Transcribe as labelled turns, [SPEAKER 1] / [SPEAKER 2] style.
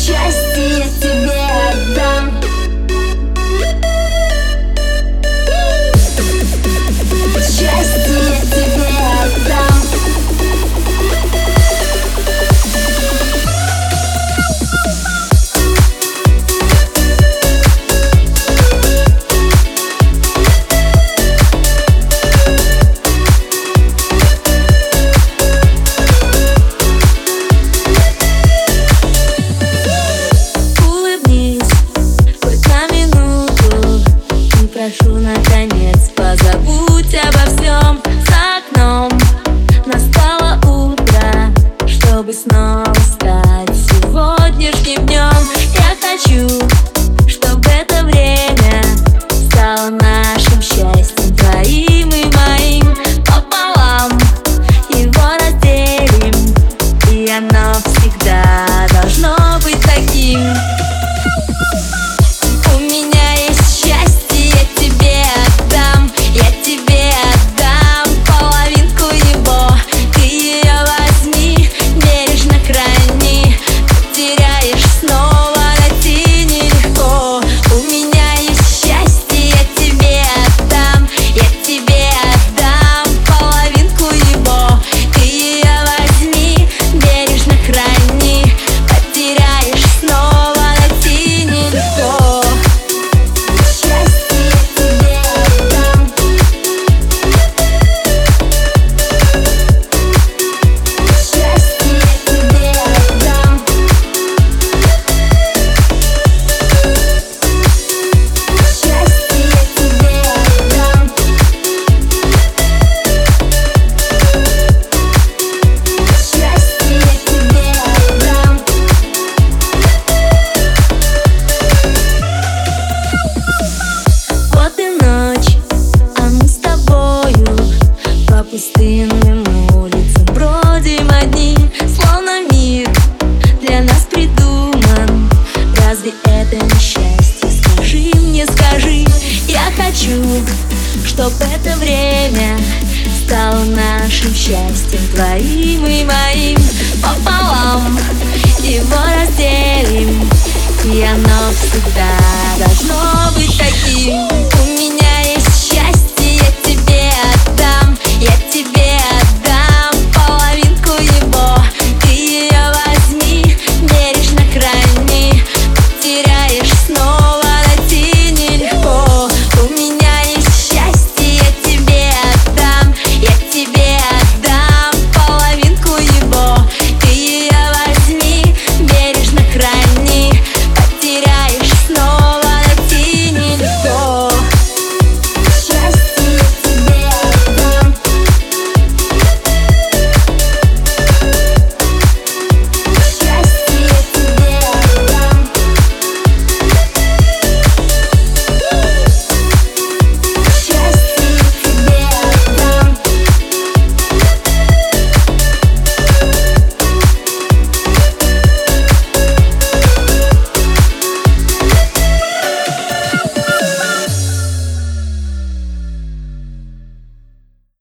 [SPEAKER 1] счастье я тебе отдам. Счастье я тебе отдам.
[SPEAKER 2] Прошу, наконец, позабудь обо всем. За окном настало утро, чтобы снова стать сегодняшним днем. Я хочу, чтобы это время стало нашим счастьем, твоим и моим. Пополам его разделим, и оно всегда должно быть таким. У меня есть счастье, я тебе отдам, я тебе отдам половинку его. Ты ее возьми, бережно храни, потеряешь снова, найти нелегко. У меня есть счастье, я тебе отдам, я тебе отдам половинку его. Ты ее возьми, бережно храни, потеряешь снова, найти нелегко. Пустынным улицам бродим одни, словно мир для нас придуман. Разве это не счастье? Скажи мне, скажи. Я хочу, чтоб это время стало нашим счастьем, твоим и моим. Пополам его разделим, и оно всегда должно быть таким.